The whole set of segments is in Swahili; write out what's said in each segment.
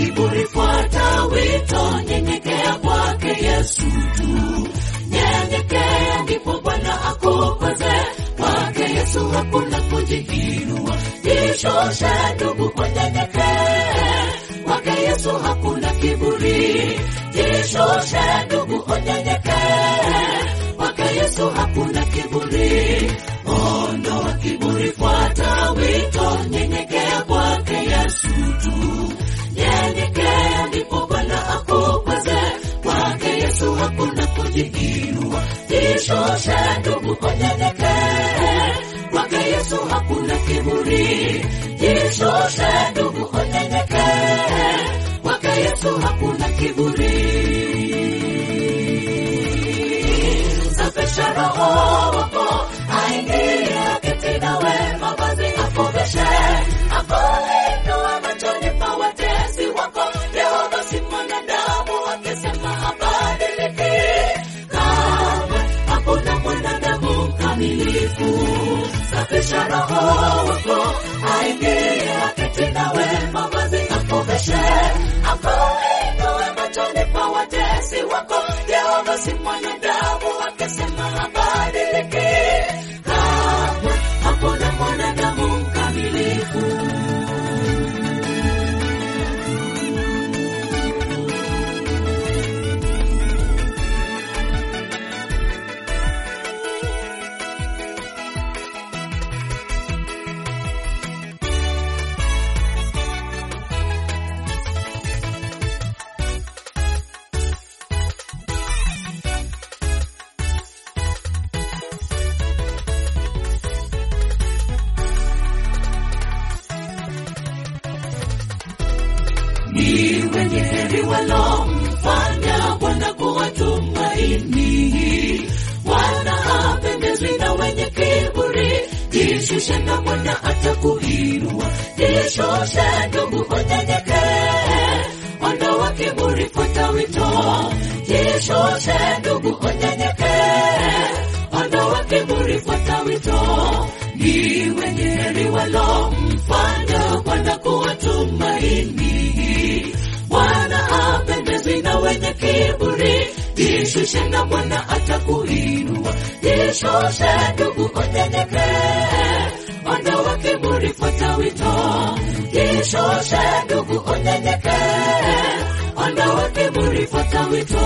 kiburi, fuata wito, nyenyekea kwake Yesu tu. Nyenyekea ndipo Bwana akukweze, kwake Yesu hakuna kujiinua. Jishushe ndugu, unyenyekee, kwake Yesu hakuna kiburi. Jishushe ndugu, unyenyekee, kwake Yesu hakuna kiburi. Ondoa kiburi, fuata wito, nyenyekea kwake Yesu tu. Nyenyekea ndipo Bwana akukweze, kwake Yesu hakuna kujiinua. Jishushe ndugu, unyenyekee, kwake Yesu hakuna kiburi. Jishushe ndugu, unyenyekee, kwake Yesu hakuna kiburi. Safisha roho wako, aingie aketi nawe, mavazi akuveshe, akuinue machoni pa watesi wako. Yehova si mwanadamu akisema habadiliki, kamwe hakuna mwanadamu mkamilifu. Safisha roho wako, aingie aketi nawe, mavazi akuveshe, akuinue machoni pa watesi wako. Yehova si mwanadamu akisema habadiliki, kamwe hakuna mwanadamu mkamilifu. Ni wenye heri walomfanya Bwana kuwa tumaini, wana hapendezwi na wenye kiburi. Jishushe na Bwana atakuinua. Jishushe ndugu, unyenyekee, ondoa kiburi, fuata wito. Jishushe ndugu, unyenyekee, ondoa kiburi, fuata wito. Ni wenye heri walomfanya Bwana kuwa tumaini, wana hapendezwi na wenye kiburi. Jishushe na Bwana atakuinua. Jishushe ndugu, unyenyekee, ondoa kiburi, fuata wito. Jishushe ndugu, unyenyekee, ondoa kiburi, fuata wito.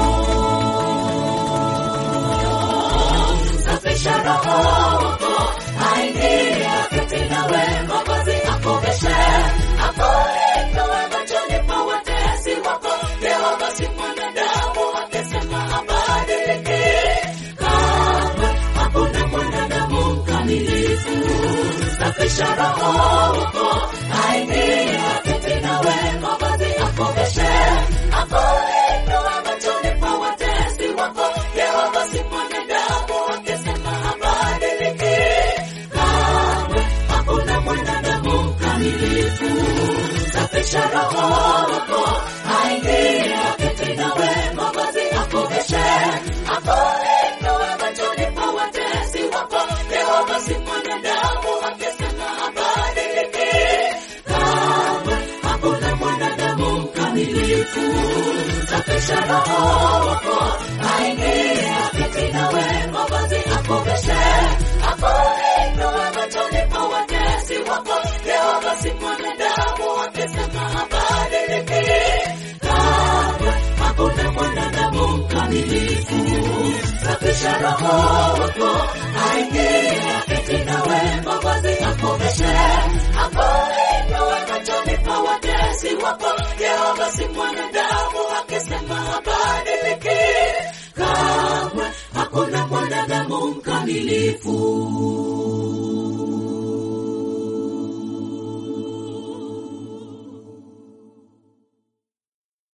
Safisha roho wako, aingie aketi nawe, mavazi akuveshe, akuinue machoni pa watesi wako. Yehova si mwanadamu akisema habadiliki, kamwe hakuna mwanadamu mkamilifu. Safisha roho wako, aingie aketi nawe, mavazi akuveshe, akuinue machoni pa watesi wako. Yehova si mwanadamu akisema habadiliki, kamwe hakuna mwanadamu mkamilifu. Safisha roho wako, aingie aketi nawe, mavazi akuveshe, akuinue machoni pa watesi wako. Yehova si mwanadamu akisema habadiliki, kamwe hakuna mwanadamu mkamilifu. Safisha roho wako, aingie aketi nawe, mavazi akuveshe, akuinue machoni pa watesi wako. Yehova si mwanadamu akisema habadiliki, kamwe hakuna mwanadamu mkamilifu. Safisha roho wako, aingie aketi nawe, mavazi akuveshe, akuinue machoni pa watesi wako. Yehova si mwanadamu akisema habadiliki, kamwe hakuna mwanadamu mkamilifu.